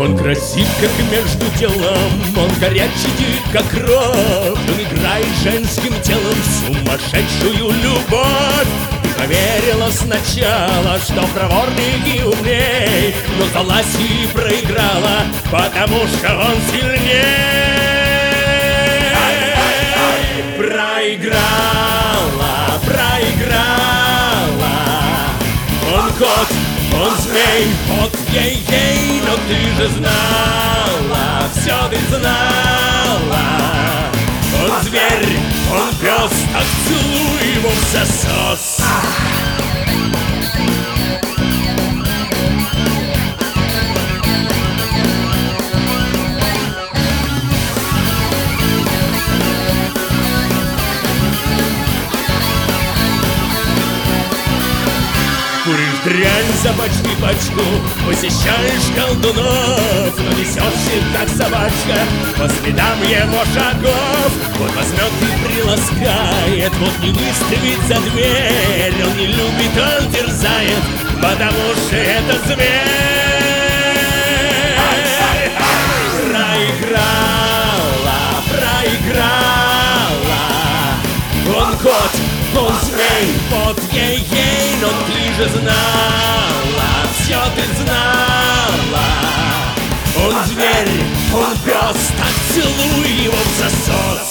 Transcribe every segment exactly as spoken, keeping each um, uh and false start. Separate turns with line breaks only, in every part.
Он красив, как между делом, он горячий, дик, как кровь. Он играет женским телом в сумасшедшую любовь. И поверила сначала, что проворней и умней, но сдалась и проиграла, потому что он сильней. Проиграла, проиграла. Он кот, он змей, вот ей-ей, но ты же знала, все ты знала. Он зверь, он пес, так целуй его в засос. Куришь дрянь собачки пачку, посещаешь колдунов, но несешься, как собачка, по следам его шагов. Вот возьмет и приласкает, вот не выставит за дверь. Он не любит, он терзает, потому что это зверь. Проиграла, проиграла. Он кот, он змей, вот ей-ей, но ты же знала, все ты знала. Он зверь, он пес, так целуй его в засос.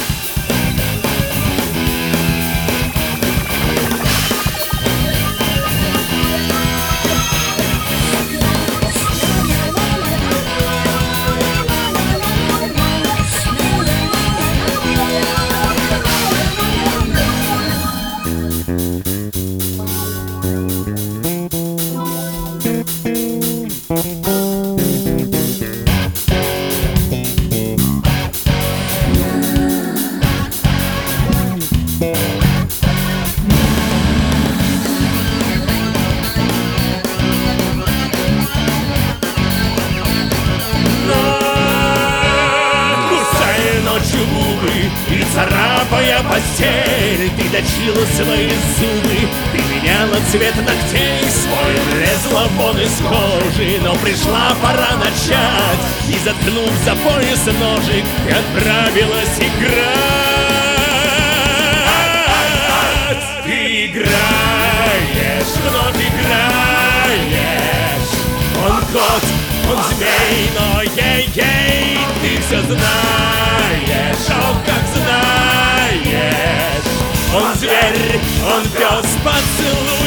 И царапая постель, ты точила свои зубы, ты меняла цвет ногтей свой, лезла вон из кожи, но пришла пора начать. И заткнув за пояс ножик, ты отправилась играть. Ты играешь, вновь играешь. Он кот, он змей, но ей-ей, ты все знаешь. О, как знаешь. Он зверь, он пес, поцелуй